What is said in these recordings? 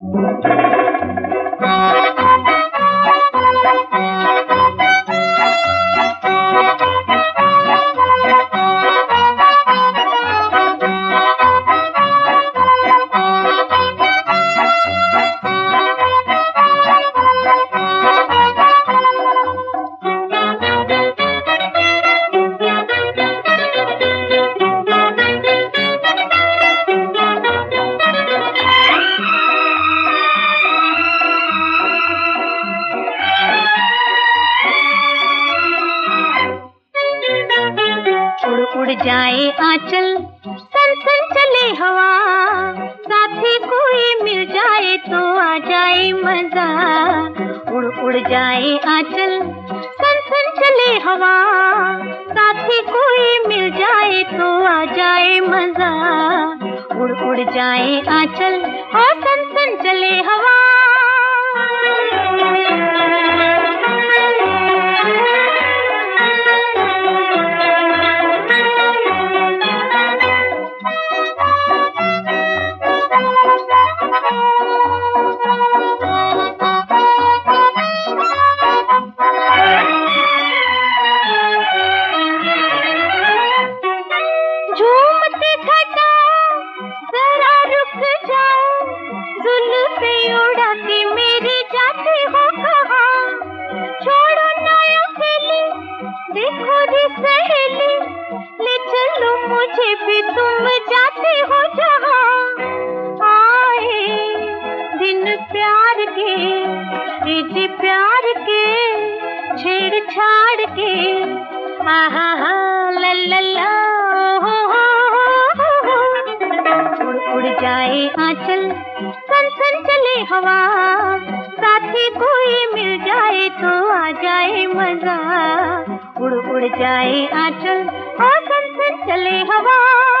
उड़ जाए आंचल, सन सन चले हवा, साथी कोई मिल जाए तो आ जाए मजा। उड़ जाए आंचल, सन सन चले हवा, साथी कोई मिल जाए तो आ जाए मजा। उड़ जाए आंचल और सन सन चले हवा। झूमती घटा जरा रुक जाओ, जुल्फे उड़ा के मेरी जाती हो कहाँ। छोड़ो ना अकेली, देखो रे सहेली, ले चलो मुझे भी तुम जाती हो जहाँ। आए दिन प्यार के, ये जी प्यार के, छेड़छाड़ के, आहा हा ला ला ला। उड़ जाए आंचल, सन सन चले हवा, साथी कोई मिल जाए तो आ जाए मजा। उड़ जाए आंचल और सन सन चले हवा।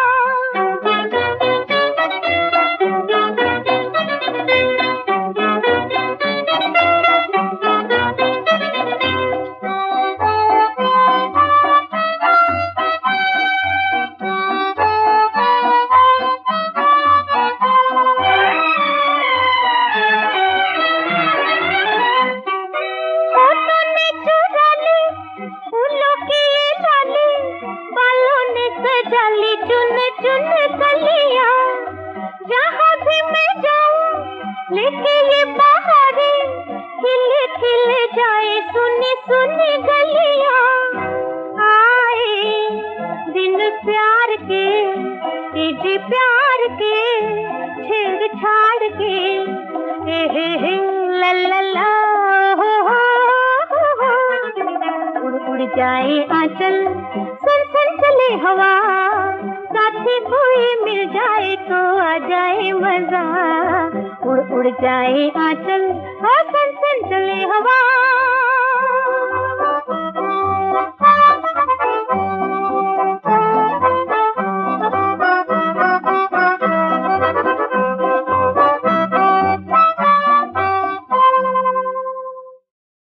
चुन चुन कलियां, जहाँ भी मैं जाऊं लेके ये बहारे, खिले खिले जाए सुनी सुनी गलियां। आए दिन प्यार के, ये जी प्यार के, छेड़छाड़ के, हे ला ला ला। उड़ जाए आंचल, सन सन चले हवा, साथी कोई मिल जाए तो आ जाए मजा। उड़ जाए आंचल और सन सन चले हवा।